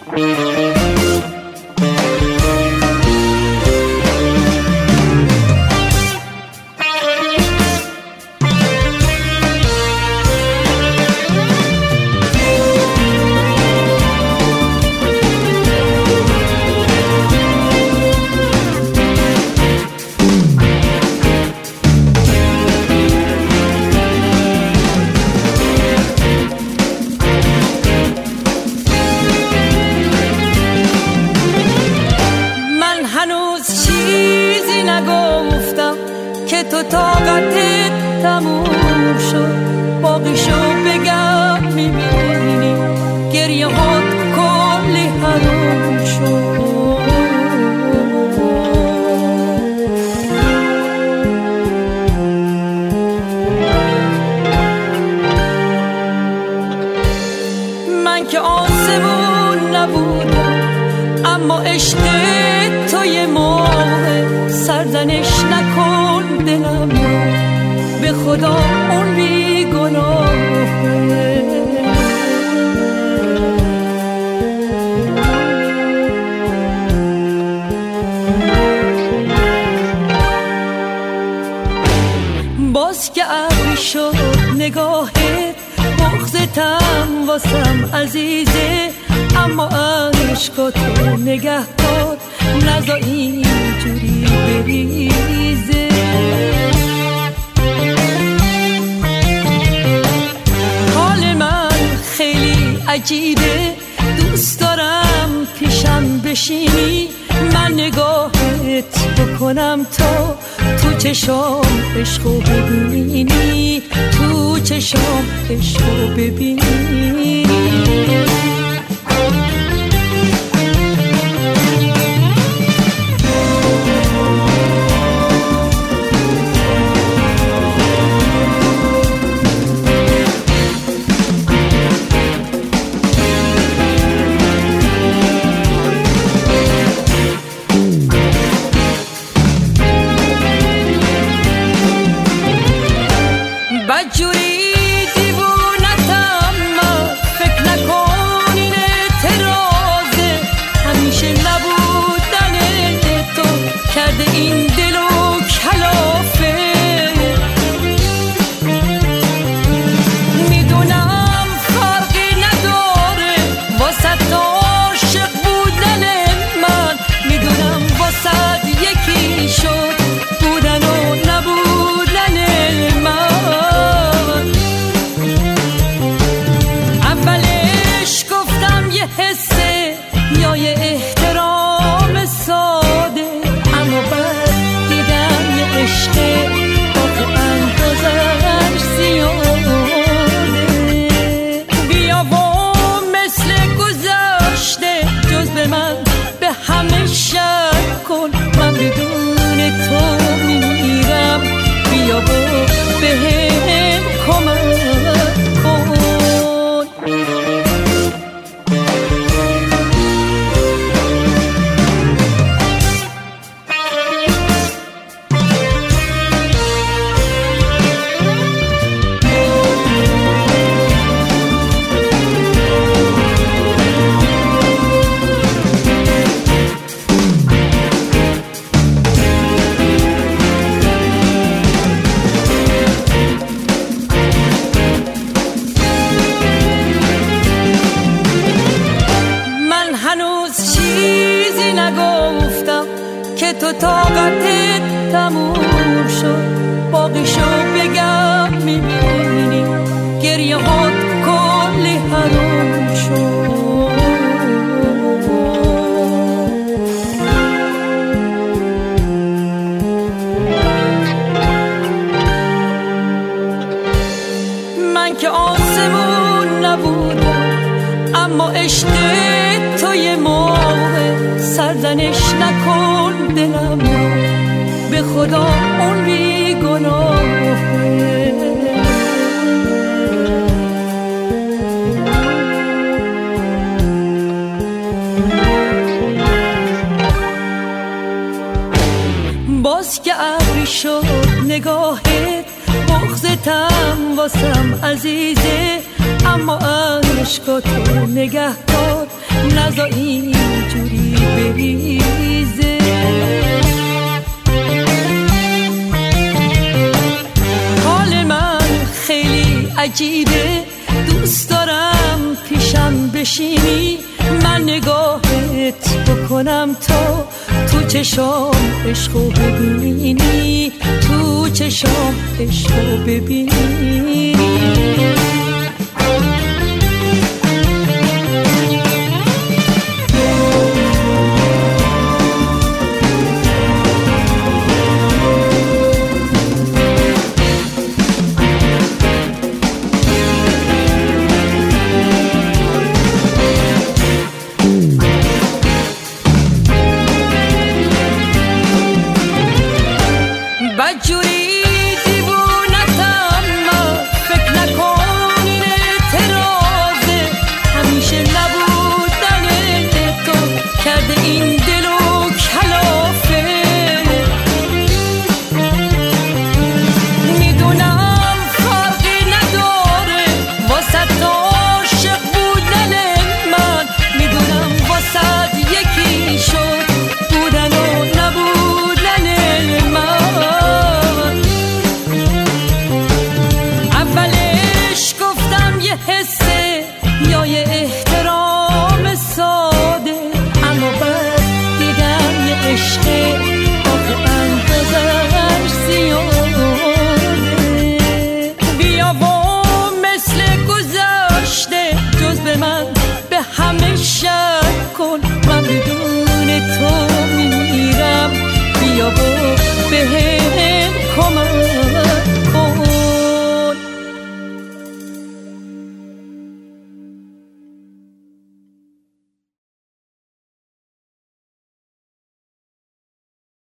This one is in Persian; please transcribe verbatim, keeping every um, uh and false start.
تو طاقتت تموم شد، باقیشو بگم میبینی گریه هات کلی حروم شد. من که آسمون نبودم اما عشق تو یه موقع سرزنش نکن دلم به خدا اون بی گناهه. باز که ابری شد نگاهت بغضتم واسم عزیزه، اما عشقاتو نگه دار نزا اینجوری بریزه. حال من خیلی عجیبه، دوست دارم پیشم بشینی من نگاهت بکنم تا تو چشام عشقو ببینی، تو چشام عشقو ببینی. بدجوری دیوونتم من، فکر نکن این اعتراضه، همیشه نبودن تو کرده این دلو کلافه. میدونم فرقی نداره واسه عاشق بودن من، میدونم واسه یکی شد بودن و نبودن من. حسه یا یه احترام ساده، اما بعد دیدم یه عشقه آخه اندازش زیاده. بیا و مثل گذشته جز به من به همه شک کن، من بدون تو میمیرم، بیا و به هم کمک کن. که تو طاقتت تموم شد، باقیشو بگم میبینی گریه هات کلی حروم شد. من که آسمون نبودم اما عشق تو یه موقع سرزنش نکن دلم به خدا اون بی گناهه. باز که ابری شد نگاهت بغضتم واسم عزیزه، اما عشقاتو نگه دار نزا اینجوری بریزه. حال من خیلی عجیبه، دوست دارم پیشم بشینی، من نگاهت بکنم تا تو چشام عشقو ببینی، تو چشام عشقو ببینی. بدجوری دیوونتم من، فکر نکن این اعتراضه، همیشه نبودن تو کرده این دلو کلافه. میدونم فرقی نداره واسه عاشق بودن من، میدونم واسه یکی شد بودن و نبودن من. حسه یا یه احترام ساده، اما بعد دیدم یه عشقه آخه اندازش زیاده. بیا و مثل گذشته جز به من به همه شب